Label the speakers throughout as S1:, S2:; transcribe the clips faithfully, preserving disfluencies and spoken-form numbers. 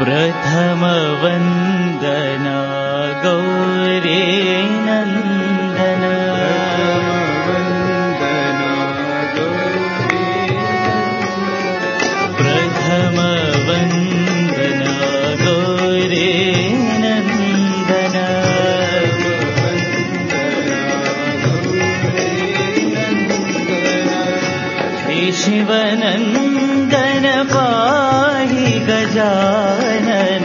S1: प्रथम वंदना गौरी नंदन प्रथम वंदना गौरी नंदन शिवनंदन पाहि गजानन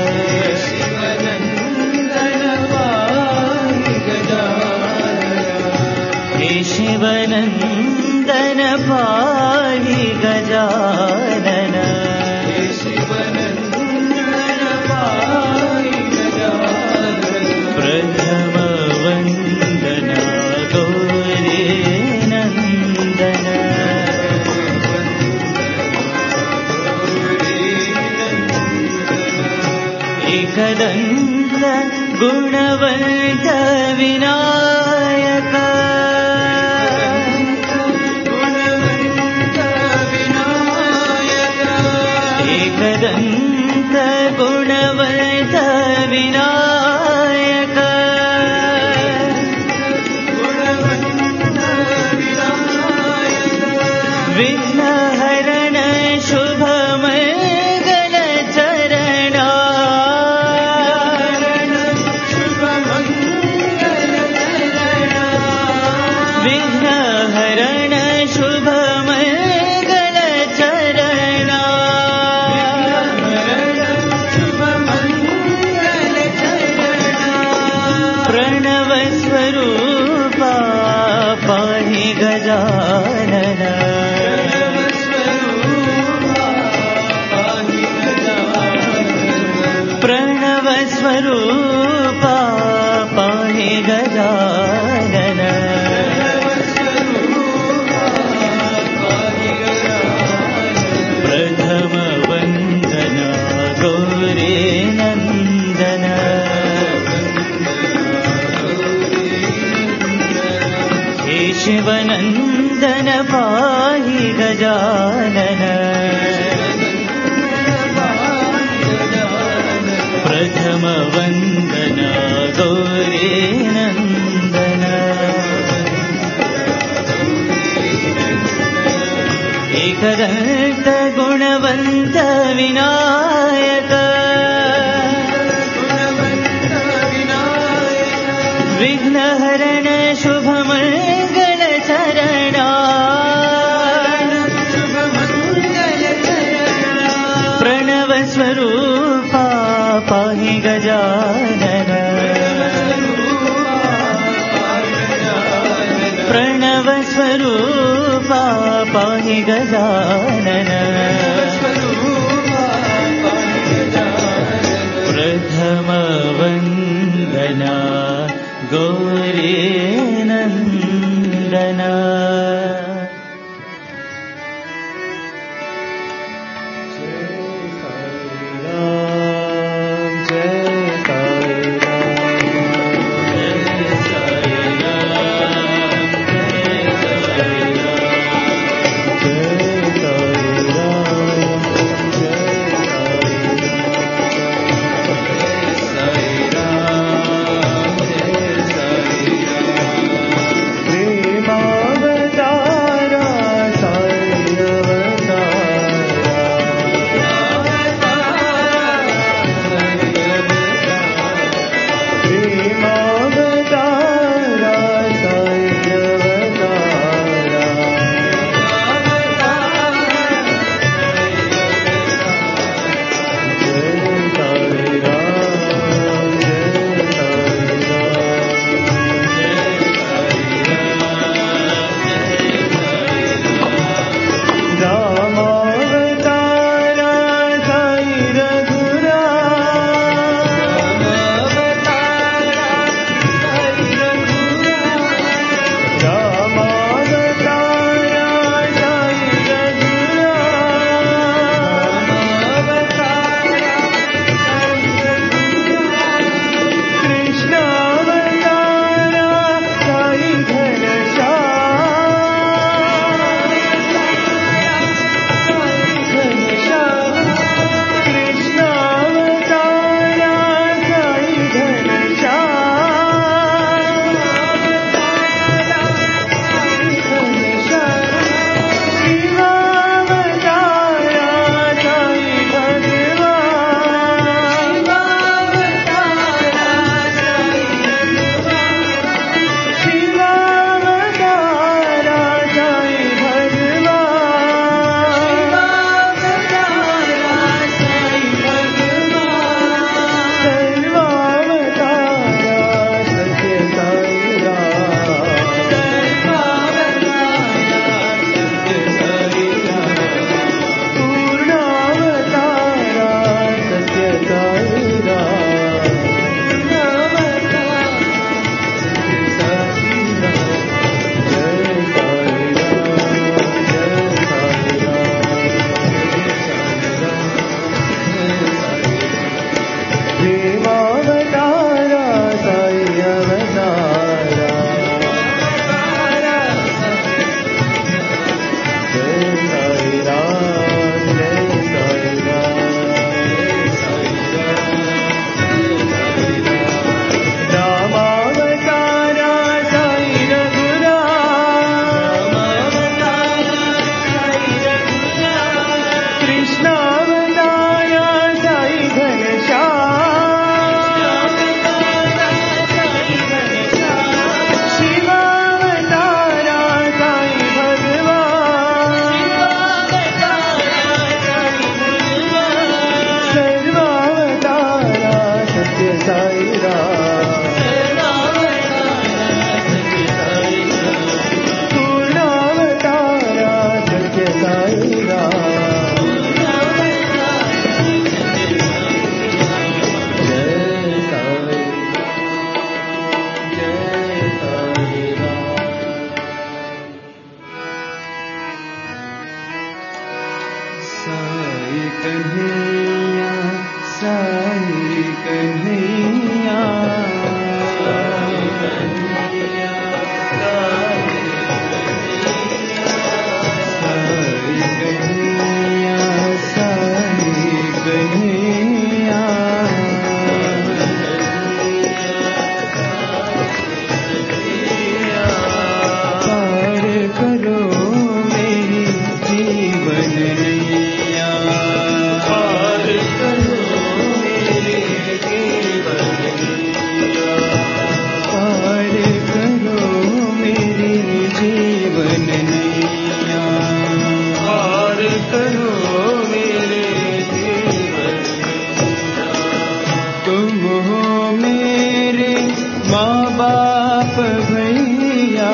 S1: शिवनंदन पाहि गजानन प्रथम वंदना गौरी नंदन एकदंत गुणवंत विनायक एकदंत गुणवंत विनायक विघ्नहरण शुभ मंगल चरण विघ्नहरण शुभ मंगल चरण प्रणव स्वरूपा पाहि गजानन प्रणव स्वरूपा पाहि गजानन प्रथम वंदना गौरी नंदन शिवनंदन पाहि गजानन प्रथम वंदना गौरी नंदन एकदंत गुणवंत विनायक विघ्नहरण शुभ मंगल चरण प्रणव स्वरूपा पाहि गजानन प्रणव स्वरूपा पाहि गजानन प्रथम वंदना गौरी नंदन
S2: प्रेमावतार कन्हैया साई कन्हैया साई कन्हैया साई कन्हैया साई कन्हैया पार करो मेरी जीवन नैया पार करो मेरी जीवन नैया पार करो मेरी जीवन नैया पार करो मेरे जीवन तुम हो मेरे माँ बाप भैया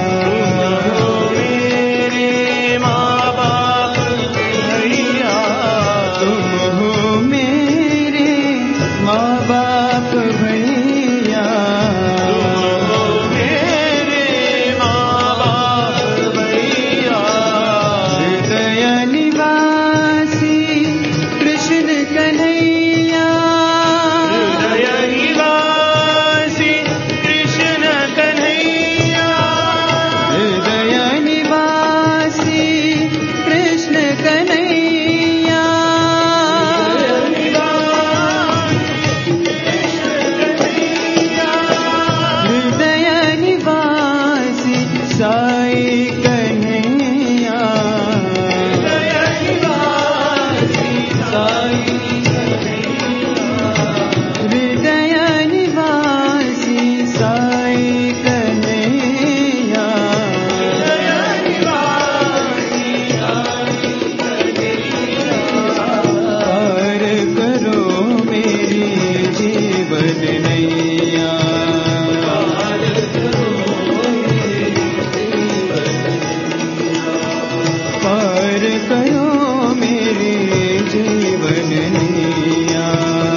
S2: मेरे माँ बाप भैया तुम हो मेरे माँ बाप भैया तुम हो मेरे माँ बाप भैया हृदय निवासी कृष्ण कन्हैया हृदय निवासी कृष्ण कन्हैया हृदय निवासी कृष्ण कन्हैया हृदय निवासी साई कन्हैया हृदय निवासी साई हृदय निवासी साई कन्हैया पार करो मेरी जीवन नैया पार करो मेरी जीवन नैया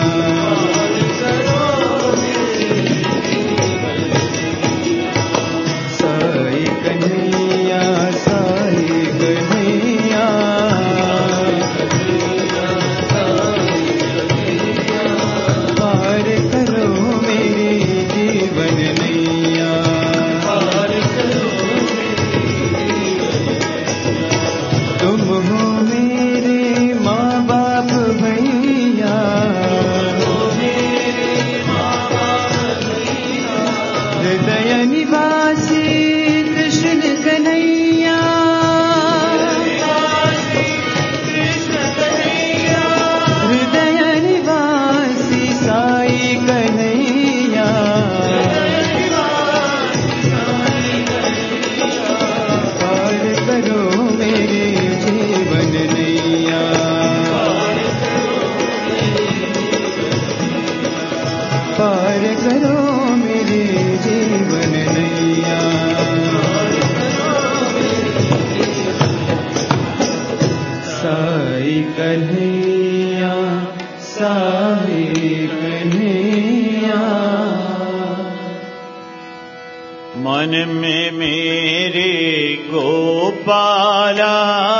S2: साई कन्हैया साई कन्हैया पार करो मेरी जीवन नैया पार करो तुम हो मेरे माँ बाप भैया हृदय निवासी कृष्ण कन्हैया हृदय निवासी साई कन्हैया पार करो मेरे जीवन नैया पार करो मेरे जीवन नैया साई कन्हैया साई कन्हैया
S1: मन में मेरे गोपाला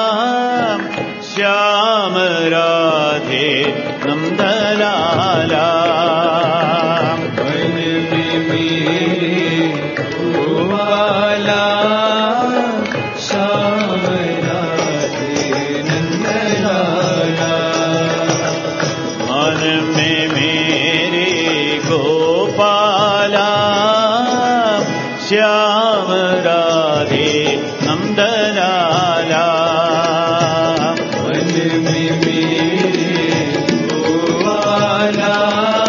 S1: श्याम राधे नंदलाला
S2: मन में मेरे गोपाला श्याम राधे नंदलाला
S1: मन में मेरे गोपाला श्याम राधे नंदलाला
S2: मन में मेरे गोपाला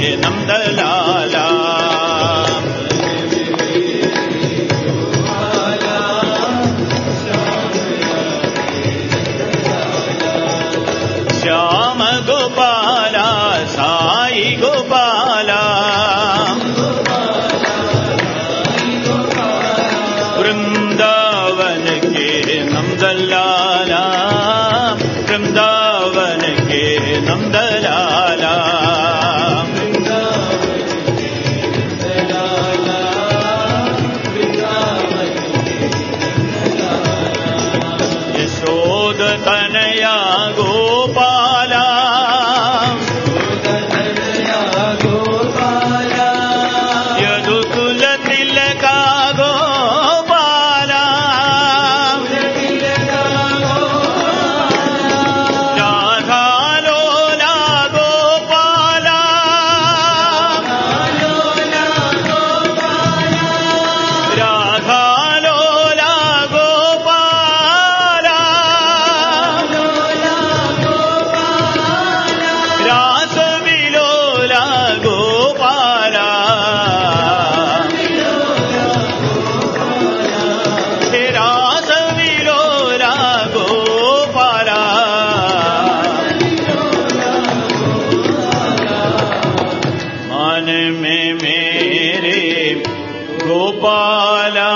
S1: नंदलाला श्याम गोपाला साई गोपाला वृंदावन के नंदलाला वृंदावन के नंदलाला यशोद तनया गोपाला यदुकुल तिलका गोपाला राधा लोला गोपाला राधा लोला गोपाला रास विलोला गोपाला हे रास विलोला गोपाला मन में मेरे गोपाला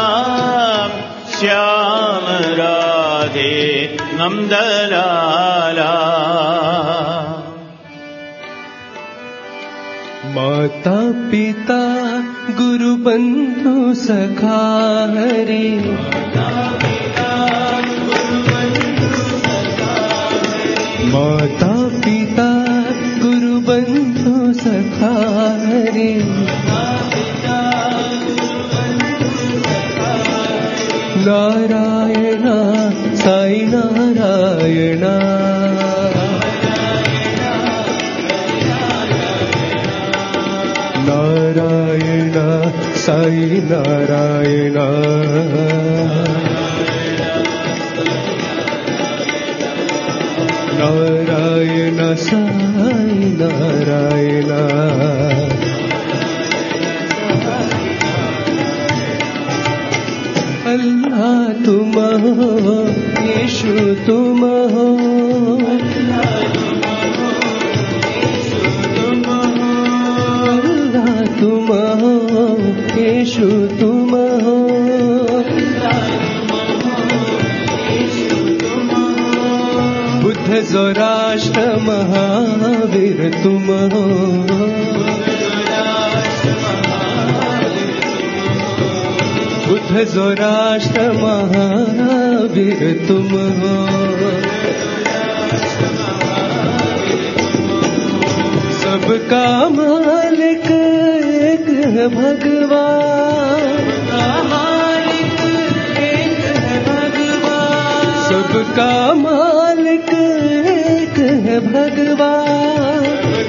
S1: श्याम राधे नंदलाला
S2: माता पिता गुरु बंधु सखा हरे माता पिता गुरु बंधु सखा हरे नारायण साई नारायण नारायण साई नारायण नारायण साई नारायण अल्लाह तुम हो यीशु तुम हो अल्लाह तुम हो यीशु तुम हो बुद्ध जोराष्ट्र महावीर तुम हो बुद्ध जोराष्ट्र महावीर तुम हो सबका मालिक एक है भगवान सबका मालिक एक है भगवान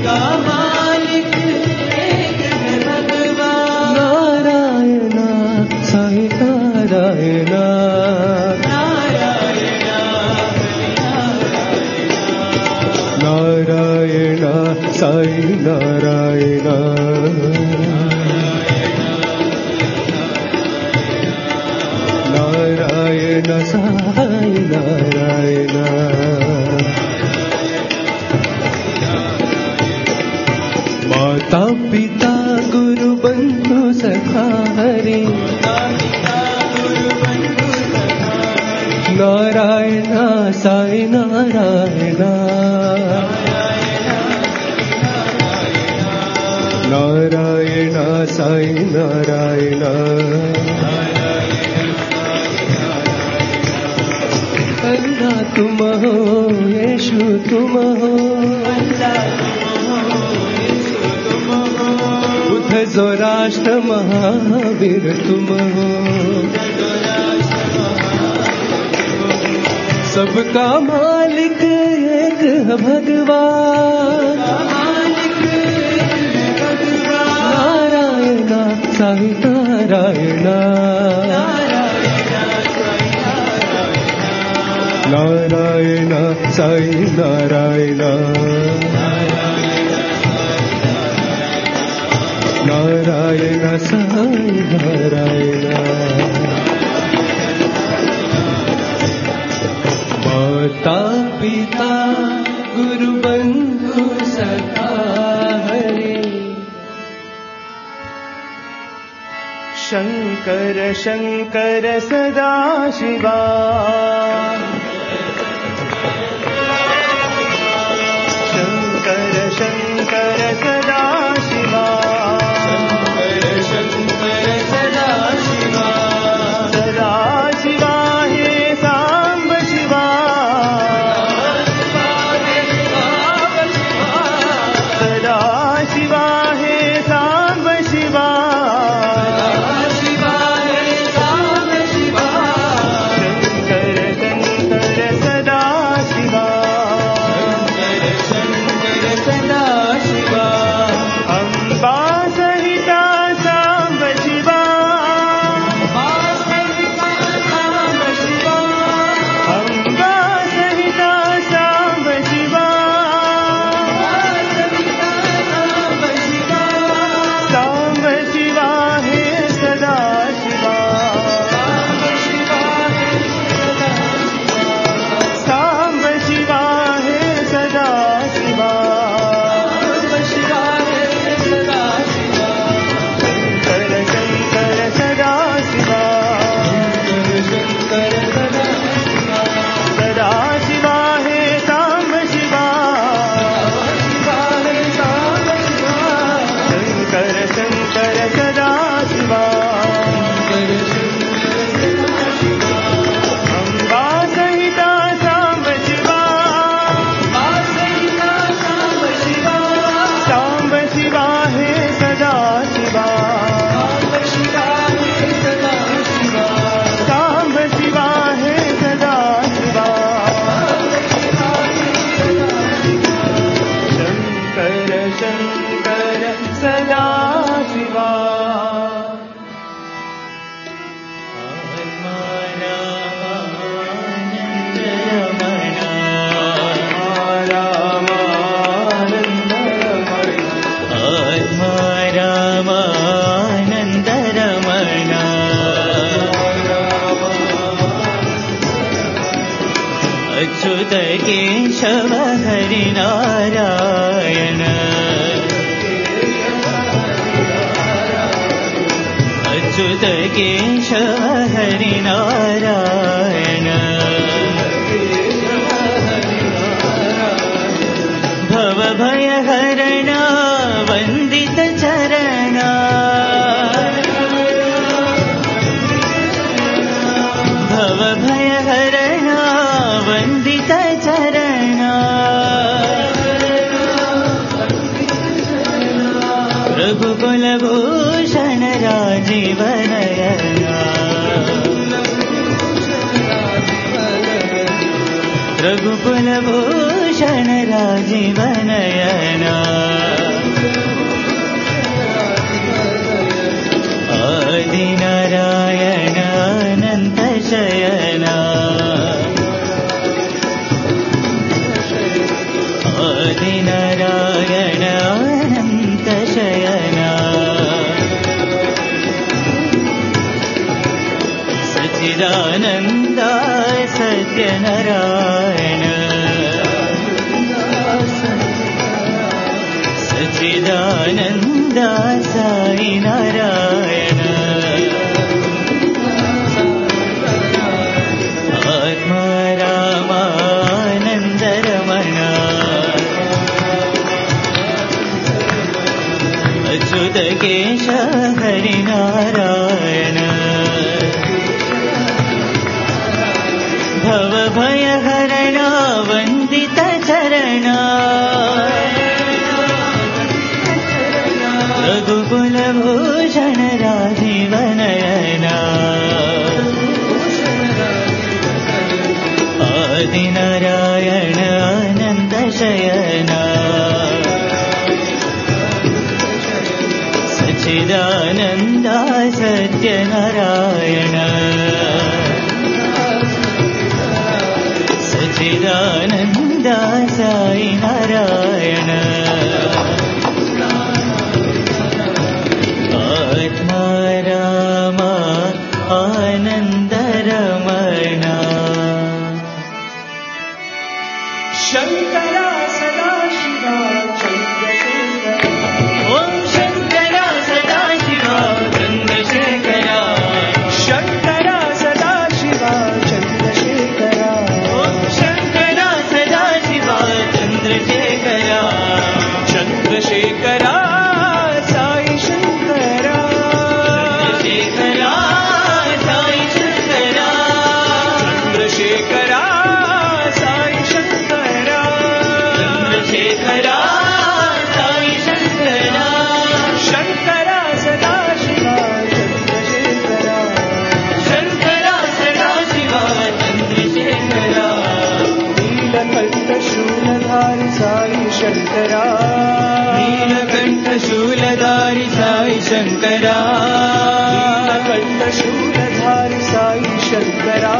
S2: नारायण साई नारायण नारायण साई नारायण नारायण साई नारायण माता पिता गुरु बंधु सखा हरे नारायण साई नारायण नारायण साई नारायण अल्लाह तुम हो यीशु तुम हो बुद्ध जोराष्ट्र महावीर तुम हो सबका मालिक एक है भगवान नारायण साई नारायण नारायण साई नारायण నారాయణ సాయి నారాయణ. మాతా పితా గురు బంధు సఖా హరి. శంకర శంకర సదా శివా. శంకర శంకర సదా శివా. శంకర శంకర సదా శివా. సదా శివా హే సాంబ శివా. సదా శివా హే సాంబ శివా.
S1: अच्युत केशव हरि नारायण. अच्युत केशव हरि नारायण. भव भय हरण वंदित चरण. भव भय हरण वंदित चरण. रघुकुल भूषण राजीव नयन. रघुकुल भूषण राजीव नयन. आदि नारायण अनंत शयन. आदि नारायण अनंत शयन. सच्चिदानंद सत्य नारायण. सच्चिदानंद साई नारायण. आत्मा रामानंद रमण. अच्युत केशव हरि नारायण. भव भय हरण वंदित चरण. रघुकुल भूषण राजीव नयन. आदि नारायण अनंत शयन. सच्चिदानंद सत्य नारायण. सच्चिदानंद साई नारायण.
S2: शङ्करा
S1: नीलकण्ठशूलधारि साई शङ्करा
S2: नीलकण्ठशूलधारि साई शङ्करा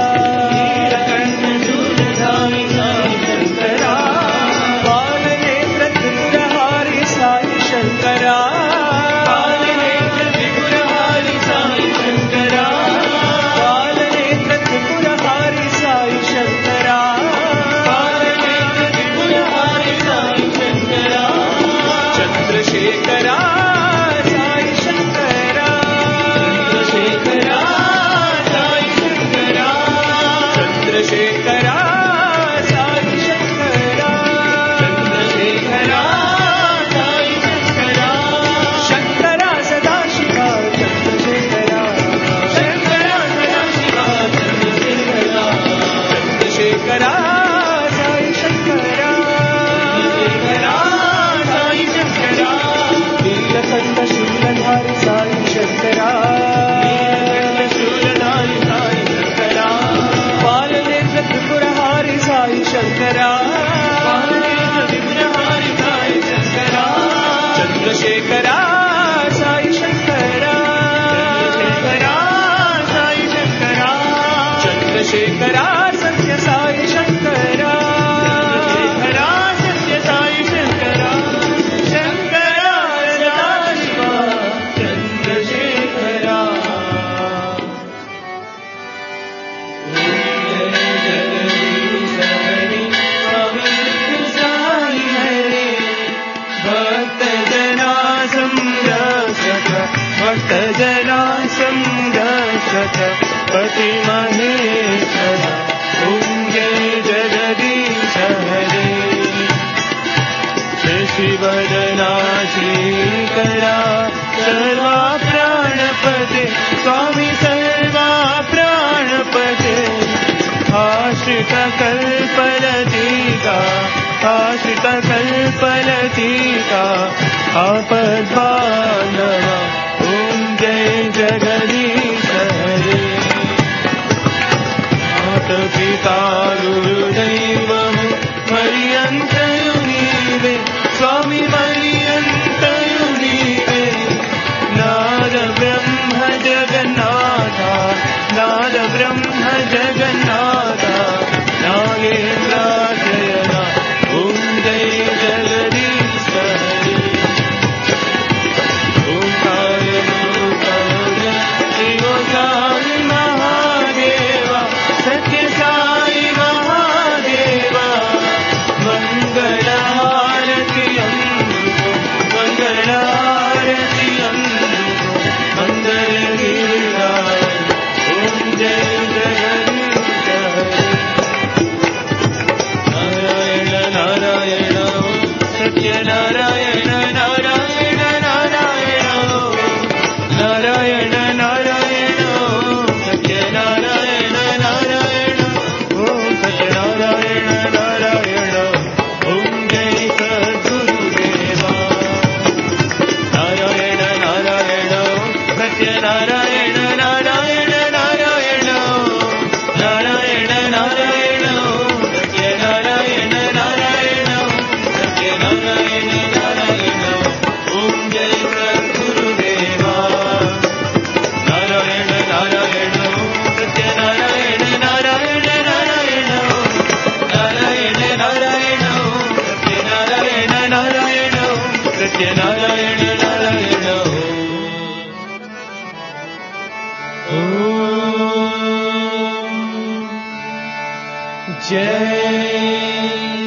S1: नीलकण्ठशूलधारि साई शङ्करा
S2: बालनेत्र त्रिपुरहारि साई शङ्करा
S1: बालनेत्र त्रिपुरहारि साई शङ्करा
S2: बालनेत्र त्रिपुरहारि साई शङ्करा
S1: बालनेत्र त्रिपुरहारि साई शङ्करा
S2: चन्द्रशेखरा साई शङ्करा
S1: चन्द्रशेखरा साई शङ्करा
S2: चन्द्रशेखरा साई शङ्करा
S1: चन्द्रशेखरा साई शङ्करा
S2: शङ्करा सदाशिवा चन्द्रशेखरा
S1: शङ्करा सदाशिवा चन्द्रशेखरा
S2: चन्द्रशेखरा साई शङ्करा
S1: चन्द्रशेखरा साई शङ्करा
S2: नीलकण्ठशूलधारि साई शङ्करा
S1: नीलकण्ठशूलधारि साई शङ्करा
S2: बालनेत्र त्रिपुरहारि साई शङ्करा
S1: बालनेत्र त्रिपुरहारि साई शङ्करा
S2: चन्द्रशेखरा साई शङ्करा
S1: चन्द्रशेखरा साई शङ्करा
S2: चन्द्रशेखरा सत्य साई शङ्करा
S1: चन्द्रशेखरा सत्य साई शङ्करा शङ्करा सदाशिवा चन्द्रशेखरा जगदीश हरे पवित्र साई हरे भक्तजना संरक्षक भक्तजना संरक्षक पति महेश्वर ॐ जय जगदीश हरे शशिवदना श्रीकरा सर्वा प्राणपते स्वामी सर्वा प्राणपते आश्रितकल्पलतिका आश्रितकल्पलतिका आपद्बान्धवा ॐ जय जगदीश हरे मातपिता गुरुदैवము మరియంతయు నీవే స్వామి మరియంతయు నీవే నాద బ్రహ్మ జగన్నాథ నాద బ్రహ్మ జగన్నాథ నాగేంద్రాశయన ఓం జయ జగదీశ హరి ఓంకార రూపముగ శివసాయి మహాదేవ సత్య సాయి మహాదేవ మంగళహారతి అందుకో మంగళహారతి అందుకో మంగళగిరిరాయ ఓం జయ జగదీశ హరి నారాయణ నారాయణ ఓం సత్యనారాయణ నారాయణ నారాయణ ఓం నారాయణ నారాయణ ఓం సత్యనారాయణ నారాయణ ఓం సత్యనారాయణ నారాయణ ఓం జయ సద్గురుదేవా నారాయణ నారాయణ ఓం సత్యనారాయణ నారాయణ నారాయణ ఓం నారాయణ నారాయణ ఓం సత్యనారాయణ నారాయణ ఓం సత్యనారాయణ నారాయణ ఓం జయ సద్గురుదేవా నారాయణ నారాయణ ఓం సత్యనారాయణ నారాయణ నారాయణ ఓం నారాయణ నారాయణ ఓం సత్యనారాయణ నారాయణ ఓం సత్యనారాయణ నారాయణ ఓం జయ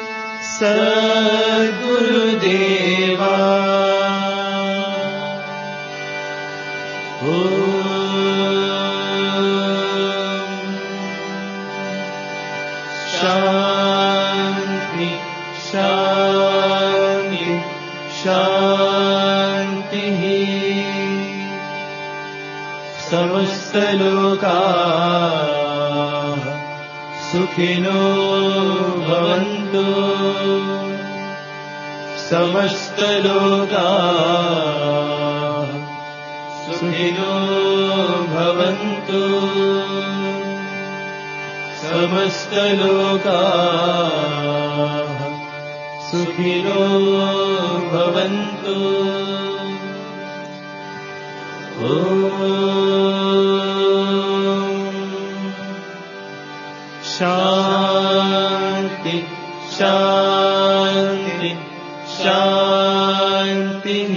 S1: సద్గురుదేవా ఓం శాంతి శాంతి శాంతి సమస్తలోకాః సుఖినో భవంతు సమస్తలోకాః సుఖినో భవంతు సమస్తలోకాః सुखिनो भवन्तु। ॐ शान्ति शान्ति शान्तिः।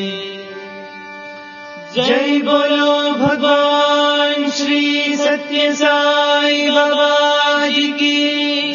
S1: जय बोलो भगवान श्री सत्य साई बाबा जी की।